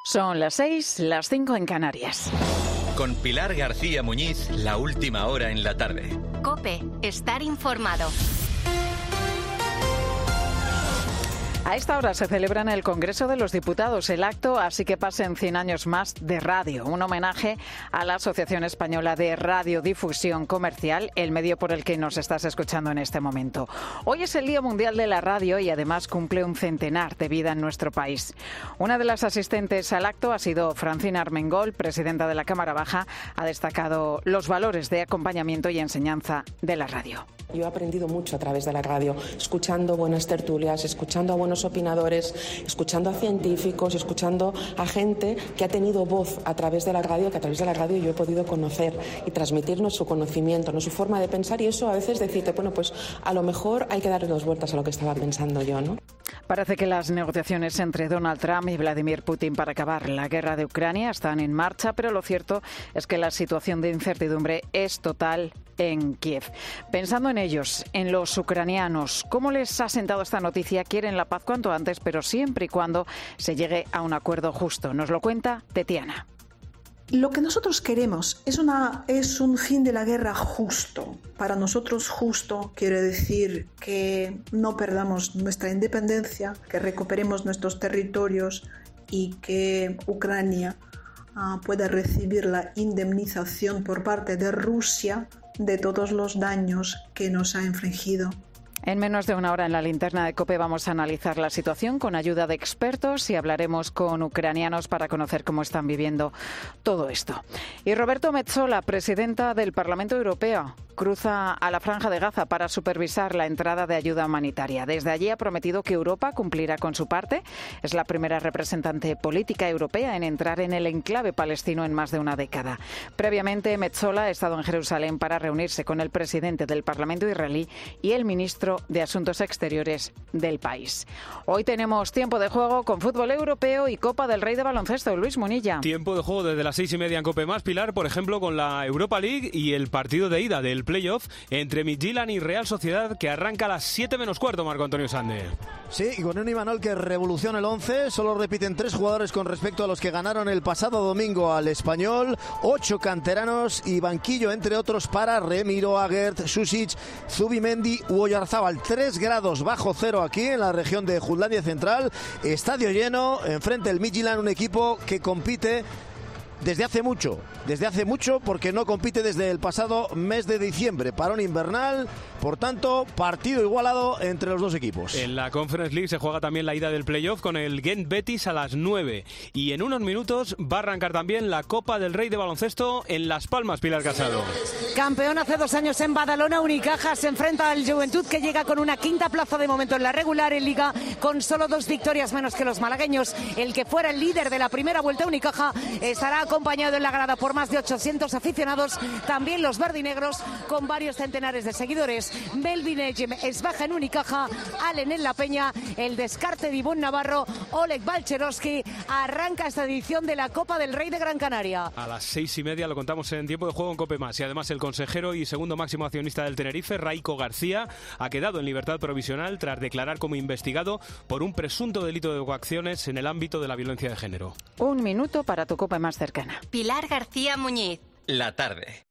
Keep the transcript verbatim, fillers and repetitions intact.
Son las seis, las cinco en Canarias. Con Pilar García Muñiz, la última hora en la tarde. COPE, estar informado. A esta hora se celebra en el Congreso de los Diputados el acto Así que pasen cien años más de radio, un homenaje a la Asociación Española de Radiodifusión Comercial, el medio por el que nos estás escuchando en este momento. Hoy es el Día Mundial de la Radio y además cumple un centenar de vida en nuestro país. Una de las asistentes al acto ha sido Francina Armengol, presidenta de la Cámara Baja. Ha destacado los valores de acompañamiento y enseñanza de la radio. Yo he aprendido mucho a través de la radio, escuchando buenas tertulias, escuchando a buenos opinadores, escuchando a científicos, escuchando a gente que ha tenido voz a través de la radio, que a través de la radio yo he podido conocer y transmitirnos su conocimiento, no su forma de pensar, y eso a veces decirte, bueno, pues a lo mejor hay que darle dos vueltas a lo que estaba pensando yo, ¿no? Parece que las negociaciones entre Donald Trump y Vladimir Putin para acabar la guerra de Ucrania están en marcha, pero lo cierto es que la situación de incertidumbre es total en Kiev. Pensando en ellos, en los ucranianos, ¿cómo les ha sentado esta noticia? Quieren la paz cuanto antes, pero siempre y cuando se llegue a un acuerdo justo. Nos lo cuenta Tetiana. Lo que nosotros queremos es, una, es un fin de la guerra justo. Para nosotros justo quiere decir que no perdamos nuestra independencia, que recuperemos nuestros territorios y que Ucrania uh, pueda recibir la indemnización por parte de Rusia de todos los daños que nos ha infligido. En menos de una hora en la linterna de COPE vamos a analizar la situación con ayuda de expertos y hablaremos con ucranianos para conocer cómo están viviendo todo esto. Y Roberto Metsola, presidenta del Parlamento Europeo, cruza a la Franja de Gaza para supervisar la entrada de ayuda humanitaria. Desde allí ha prometido que Europa cumplirá con su parte. Es la primera representante política europea en entrar en el enclave palestino en más de una década. Previamente, Metsola ha estado en Jerusalén para reunirse con el presidente del Parlamento israelí y el ministro de Asuntos Exteriores del país. Hoy tenemos tiempo de juego con fútbol europeo y Copa del Rey de baloncesto. Luis Munilla. Tiempo de juego desde las seis y media en COPE más, Pilar, por ejemplo, con la Europa League y el partido de ida del playoff entre Midtjylland y Real Sociedad, que arranca a las siete menos cuarto, Marco Antonio Sande. Sí, y con un Imanol que revoluciona el once, solo repiten tres jugadores con respecto a los que ganaron el pasado domingo al Español, ocho canteranos y banquillo, entre otros, para Remiro, Agert, Susic, Zubimendi u Oyarzábal. Tres grados bajo cero aquí en la región de Jutlandia Central, estadio lleno, enfrente el Midtjylland, un equipo que compite desde hace mucho, desde hace mucho porque no compite desde el pasado mes de diciembre, parón invernal, por tanto, partido igualado entre los dos equipos. En la Conference League se juega también la ida del playoff con el Gent Betis a las nueve y en unos minutos va a arrancar también la Copa del Rey de baloncesto en Las Palmas, Pilar Casado. Campeón hace dos años en Badalona, Unicaja se enfrenta al Juventud, que llega con una quinta plaza de momento en la regular en Liga, con solo dos victorias menos que los malagueños. El que fuera el líder de la primera vuelta, Unicaja, estará acompañado en la grada por más de ochocientos aficionados, también los verdinegros con varios centenares de seguidores. Melvin Ejem es baja en Unicaja, Allen en La Peña, el descarte de Ivonne Navarro, Oleg Balcherovsky. Arranca esta edición de la Copa del Rey de Gran Canaria. A las seis y media lo contamos en tiempo de juego en COPE más, y además el consejero y segundo máximo accionista del Tenerife, Raico García, ha quedado en libertad provisional tras declarar como investigado por un presunto delito de coacciones en el ámbito de la violencia de género. Un minuto para tu COPE más cercana. Pilar García Muñiz. La tarde.